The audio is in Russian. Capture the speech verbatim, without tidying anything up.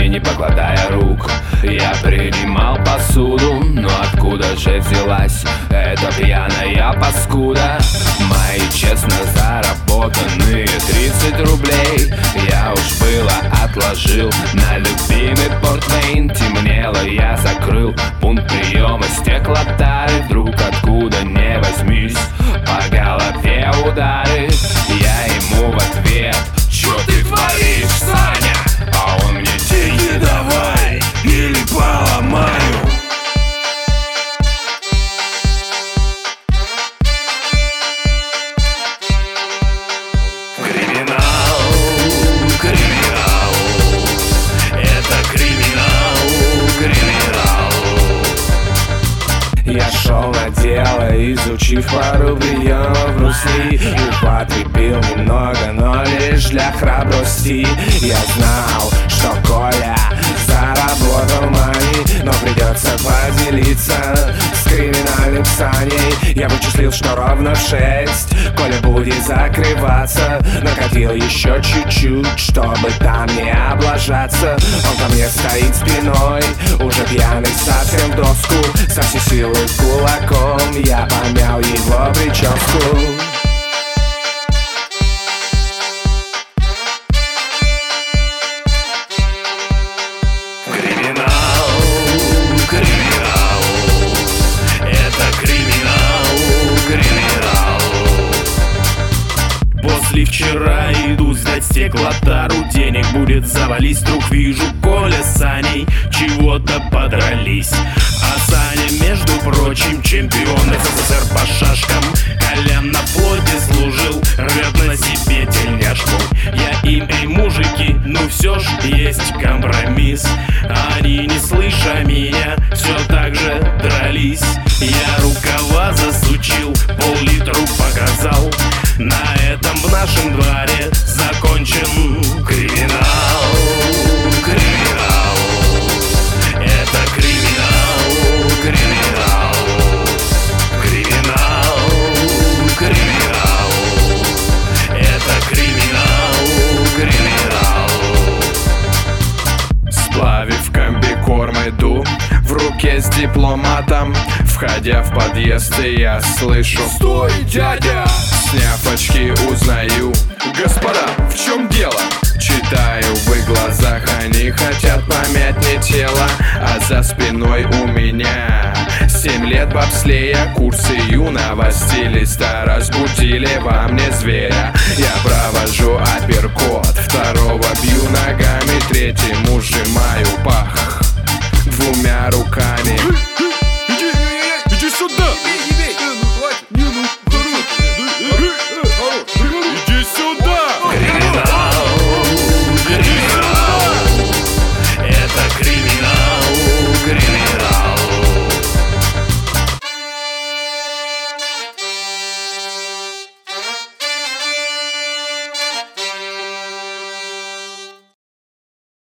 не покладая рук. Я принимал посуду, но откуда же взялась эта пьяная паскуда? Мои честно заработанные тридцать рублей я уж было отложил на любимый портвейн. Темнело, я закрыл пункт приема стеклотары. Вдруг откуда не возьмись по голове удары. Я ему в ответ: чё ты творишь, Саня? А он мне: деньги давай, или поломаю. Криминал, криминал, это криминал, криминал. Я шел на дело, изучив пару приемов Брусли, и употребил немного, но лишь для храбрости. Я знал, что Коля заработал мани, но придется поделиться с криминальным Саней. Я вычислил, что ровно в шесть Коля будет закрываться. Накатил еще чуть-чуть, чтобы там не облажаться. Он ко мне стоит спиной, уже пьяный совсем в доску. Со всей силы кулаком я помял его прическу. После вчера иду сдать стеклотару, денег будет завались. Вдруг вижу, Коля с Саней чего-то подрались. А Саня, между прочим, чемпион СССР по шашкам. Колян на флоте служил, рвет на себе тельняшку. Я им: эй, мужики, ну все ж есть компромисс. Они, не слыша меня, все так же дрались. Я рукава засучил, пол-литру показал. На этом в нашем дворе закончен криминал, криминал. Это криминал, криминал, криминал, криминал. Это криминал, криминал. Сплавив комбикорм иду в руке с дипломатом. Входя в подъезд, я слышу: стой, дядя! Сняв очки, узнаю: господа, в чем дело? Читаю в их глазах, они хотят помять мне тело. А за спиной у меня семь лет бобслея. Курсы юного стилиста разбудили во мне зверя. Я провожу апперкот, второго бью ногами, третьему сжимаю пах двумя руками.